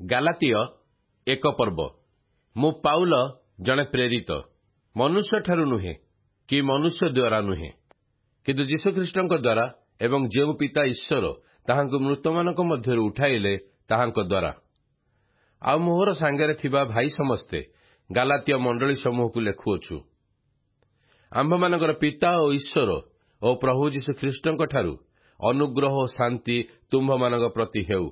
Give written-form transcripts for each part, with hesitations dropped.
Galatia 1 ପର୍ବ। ମୁଁ Paul ଜଣେ ପ୍ରେରିତ, ମନୁଷ୍ୟଠାରୁ ନୁହେଁ କି ମନୁଷ୍ୟ ଦ୍ୱାରା ନୁହେଁ, କିନ୍ତୁ ଯୀଶୁଖ୍ରୀଷ୍ଟଙ୍କ ଦ୍ୱାରା ଏବଂ ଯେଉଁ ପିତା ଈଶ୍ୱର ତାହାଙ୍କୁ ମୃତମାନଙ୍କ ମଧ୍ୟରୁ ଉଠାଇଲେ ତାହାଙ୍କ ଦ୍ୱାରା। ଆଉ ମୋହର ସାଙ୍ଗରେ ଥିବା ଭାଇ ସମସ୍ତେ ଗାଲାତୀୟ ମଣ୍ଡଳୀ ସମୂହକୁ ଲେଖୁଅଛୁ। ଆମ୍ଭମାନଙ୍କର ପିତା ଓ ଈଶ୍ୱର ଓ ପ୍ରଭୁ ଯୀଶୁଖ୍ରୀଷ୍ଟଙ୍କଠାରୁ ଅନୁଗ୍ରହ ଓ ଶାନ୍ତି ତୁମ୍ଭମାନଙ୍କ ପ୍ରତି ହେଉ।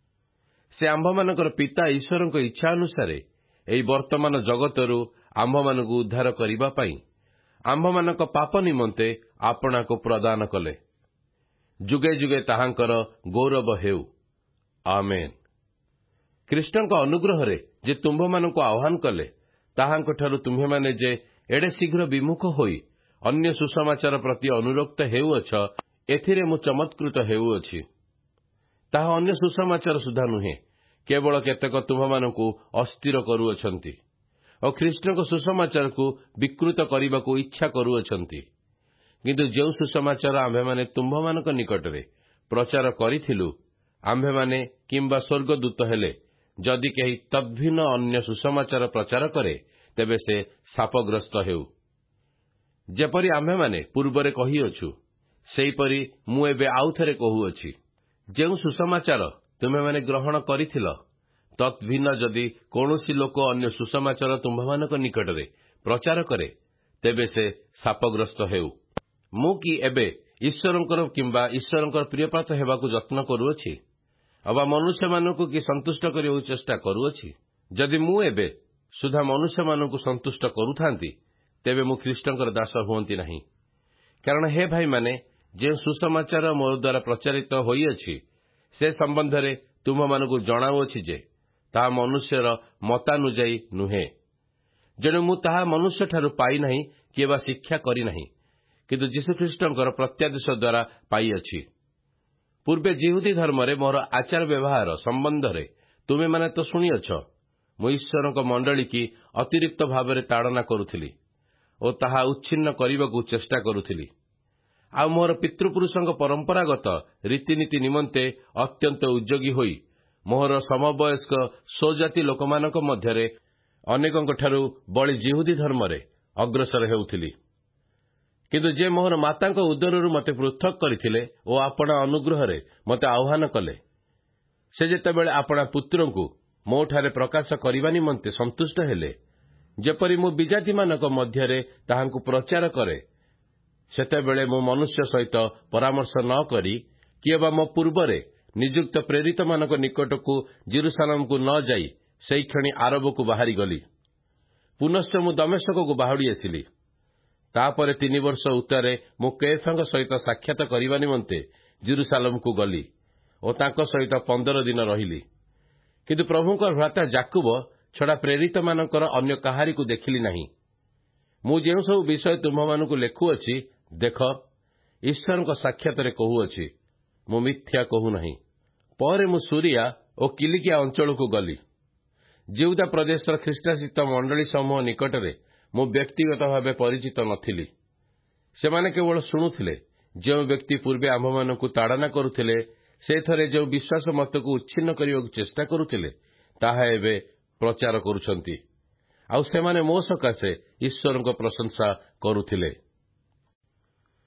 ସେ ଆମ୍ଭମାନଙ୍କର ପିତା ଈଶ୍ୱରଙ୍କ ଇଚ୍ଛା ଅନୁସାରେ ଏହି ବର୍ତ୍ତମାନ ଜଗତରୁ ଆମ୍ଭମାନଙ୍କୁ ଉଦ୍ଧାର କରିବା ପାଇଁ ଆମ୍ଭମାନଙ୍କ ପାପ ନିମନ୍ତେ ଆପଣାକୁ ପ୍ରଦାନ କଲେ। ଯୁଗେ ଯୁଗେ ତାହାଙ୍କର ଗୌରବ ହେଉ। ଆମେନ୍। ଖ୍ରୀଷ୍ଟଙ୍କ ଅନୁଗ୍ରହରେ ଯେ ତୁମ୍ଭମାନଙ୍କୁ ଆହ୍ୱାନ କଲେ, ତାହାଙ୍କଠାରୁ ତୁମ୍ଭେମାନେ ଯେ ଏଡ଼େ ଶୀଘ୍ର ବିମୁଖ ହୋଇ ଅନ୍ୟ ସୁସମାଚାର ପ୍ରତି ଅନୁରକ୍ତ ହେଉଅଛ, ଏଥିରେ ମୁଁ ଚମତ୍କୃତ ହେଉଅଛି। ତାହା ଅନ୍ୟ ସୁସମାଚାର ସୁଦ୍ଧା ନୁହେଁ, କେବଳ କେତେକ ତୁମ୍ଭମାନଙ୍କୁ ଅସ୍ଥିର କରୁଅଛନ୍ତି ଓ ଖ୍ରୀଷ୍ଟଙ୍କ ସୁସମାଚାରକୁ ବିକୃତ କରିବାକୁ ଇଚ୍ଛା କରୁଅଛନ୍ତି। କିନ୍ତୁ ଯେଉଁ ସୁସମାଚାର ଆମ୍ଭେମାନେ ତୁମ୍ଭମାନଙ୍କ ନିକଟରେ ପ୍ରଚାର କରିଥିଲୁ, ଆମ୍ଭେମାନେ କିମ୍ବା ସ୍ୱର୍ଗଦୂତ ହେଲେ ଯଦି କେହି ତଦ୍ଭିନ୍ନ ଅନ୍ୟ ସୁସମାଚାର ପ୍ରଚାର କରେ, ତେବେ ସେ ଶାପଗ୍ରସ୍ତ ହେଉ। ଯେପରି ଆମ୍ଭେମାନେ ପୂର୍ବରେ କହିଅଛୁ, ସେହିପରି ମୁଁ ଏବେ ଆଉଥରେ କହୁଅଛି, ଯେଉଁ ସୁସମାଚାର ତୁମେମାନେ ଗ୍ରହଣ କରିଥିଲ, ତଦ୍ଭିନ୍ନ ଯଦି କୌଣସି ଲୋକ ଅନ୍ୟ ସୁସମାଚାର ତୁମ୍ଭମାନଙ୍କ ନିକଟରେ ପ୍ରଚାର କରେ, ତେବେ ସେ ଶାପଗ୍ରସ୍ତ ହେଉ। ମୁଁ କି ଏବେ ଈଶ୍ୱରଙ୍କର କିମ୍ବା ଈଶ୍ୱରଙ୍କର ପ୍ରିୟପାତ୍ର ହେବାକୁ ଯତ୍ନ କରୁଅଛି, ଅବା ମନୁଷ୍ୟମାନଙ୍କୁ କି ସନ୍ତୁଷ୍ଟ କରିବାକୁ ଚେଷ୍ଟା କରୁଅଛି? ଯଦି ମୁଁ ଏବେ ସୁଦ୍ଧା ମନୁଷ୍ୟମାନଙ୍କୁ ସନ୍ତୁଷ୍ଟ କରୁଥାନ୍ତି, ତେବେ ମୁଁ ଖ୍ରୀଷ୍ଟଙ୍କର ଦାସ ହୁଅନ୍ତି ନାହିଁ। କାରଣ ହେ ଭାଇମାନେ, ଯେଉଁ ସୁସମାଚାର ମୋ ଦ୍ୱାରା ପ୍ରଚାରିତ ହୋଇଅଛି, ସେ ସମ୍ବନ୍ଧରେ ତୁମ୍ଭମାନଙ୍କୁ ଜଣାଉଅଛି ଯେ ତାହା ମନୁଷ୍ୟର ମତାନୁଯାୟୀ ନୁହେଁ। ଯେଣୁ ମୁଁ ତାହା ମନୁଷ୍ୟଠାରୁ ପାଇନାହିଁ କିମ୍ବା ଶିକ୍ଷା କରିନାହିଁ, କିନ୍ତୁ ଯୀଶୁଖ୍ରୀଷ୍ଟଙ୍କର ପ୍ରତ୍ୟାଦେଶ ଦ୍ୱାରା ପାଇଅଛି। ପୂର୍ବେ ଯିହୁଦୀ ଧର୍ମରେ ମୋର ଆଚାର ବ୍ୟବହାର ସମ୍ବନ୍ଧରେ ତୁମେମାନେ ତ ଶୁଣିଅଛ। ମୁଁ ଈଶ୍ୱରଙ୍କ ମଣ୍ଡଳୀ କି ଅତିରିକ୍ତ ଭାବରେ ତାଡ଼ନା କରୁଥିଲି ଓ ତାହା ଉଚ୍ଛିନ୍ନ କରିବାକୁ ଚେଷ୍ଟା କରୁଥିଲି। ଆଉ ମୋର ପିତୃପୁରୁଷଙ୍କ ପରମ୍ପରାଗତ ରୀତିନୀତି ନିମନ୍ତେ ଅତ୍ୟନ୍ତ ଉଦ୍ଯୋଗୀ ହୋଇ ମୋର ସମବୟସ୍କ ସ୍ୱଜାତି ଲୋକମାନଙ୍କ ମଧ୍ୟରେ ଅନେକଙ୍କଠାରୁ ବଳି ଯିହୁଦୀ ଧର୍ମରେ ଅଗ୍ରସର ହେଉଥିଲି। କିନ୍ତୁ ଯେ ମୋହର ମାତାଙ୍କ ଉଦରରୁ ମୋତେ ପୃଥକ୍ କରିଥିଲେ ଓ ଆପଣା ଅନୁଗ୍ରହରେ ମୋତେ ଆହ୍ୱାନ କଲେ, ସେ ଯେତେବେଳେ ଆପଣା ପୁତ୍ରଙ୍କୁ ମୋଠାରେ ପ୍ରକାଶ କରିବା ନିମନ୍ତେ ସନ୍ତୁଷ୍ଟ ହେଲେ, ଯେପରି ମୁଁ ବିଜାତିମାନଙ୍କ ମଧ୍ୟରେ ତାହାଙ୍କୁ ପ୍ରଚାର କରେ, ସେତେବେଳେ ମୁଁ ମନୁଷ୍ୟ ସହିତ ପରାମର୍ଶ ନ କରି କିମ୍ବା ମୋ ପୂର୍ବରେ ନିଯୁକ୍ତ ପ୍ରେରିତମାନଙ୍କ ନିକଟକୁ ଜେରୁସାଲେମକୁ ନ ଯାଇ ସେହିକ୍ଷଣି ଆରବକୁ ବାହାରିଗଲି। ପୁନଶ୍ଚ ମୁଁ ଦମେଶକକୁ ବାହୁଡ଼ି ଆସିଲି। ତାପରେ 3 ବର୍ଷ ଉତ୍ତାରେ ମୁଁ କେଫାଙ୍କ ସହିତ ସାକ୍ଷାତ କରିବା ନିମନ୍ତେ ଜେରୁସାଲେମକୁ ଗଲି ଓ ତାଙ୍କ ସହିତ 15 ଦିନ ରହିଲି। କିନ୍ତୁ ପ୍ରଭୁଙ୍କ ଭ୍ରାତା ଯାକୁବ ଛଡ଼ା ପ୍ରେରିତମାନଙ୍କର ଅନ୍ୟ କାହାରିକୁ ଦେଖିଲି ନାହିଁ। ମୁଁ ଯେଉଁ ସବୁ ବିଷୟ ତୁମ୍ଭମାନଙ୍କୁ ଲେଖୁଅଛି, ଦେଖ, ଈଶ୍ୱରଙ୍କ ସାକ୍ଷାତରେ କହୁଅଛି, ମୁଁ ମିଥ୍ୟା କହୁନାହିଁ। ପରେ ମୁଁ ସୁରିଆ ଓ କିଲିକିଆ ଅଞ୍ଚଳକୁ ଗଲି। ଯିହୁଦା ପ୍ରଦେଶର ଖ୍ରୀଷ୍ଟାସିତ ମଣ୍ଡଳୀ ସମୂହ ନିକଟରେ ମୁଁ ବ୍ୟକ୍ତିଗତ ଭାବେ ପରିଚିତ ନଥିଲି। ସେମାନେ କେବଳ ଶୁଣୁଥିଲେ। ଯେଉଁ ବ୍ୟକ୍ତି ପୂର୍ବେ ଆମ୍ଭମାନଙ୍କୁ ତାଡ଼ନା କରୁଥିଲେ, ସେ ଥରେ ଯେଉଁ ବିଶ୍ୱାସ ମତକୁ ଉଚ୍ଛିନ୍ନ କରିବାକୁ ଚେଷ୍ଟା କରୁଥିଲେ, ତାହା ଏବେ ପ୍ରଚାର କରୁଛନ୍ତି। ଆଉ ସେମାନେ ମୋ ସକାଶେ ଈଶ୍ୱରଙ୍କ ପ୍ରଶଂସା କରୁଥିଲେ।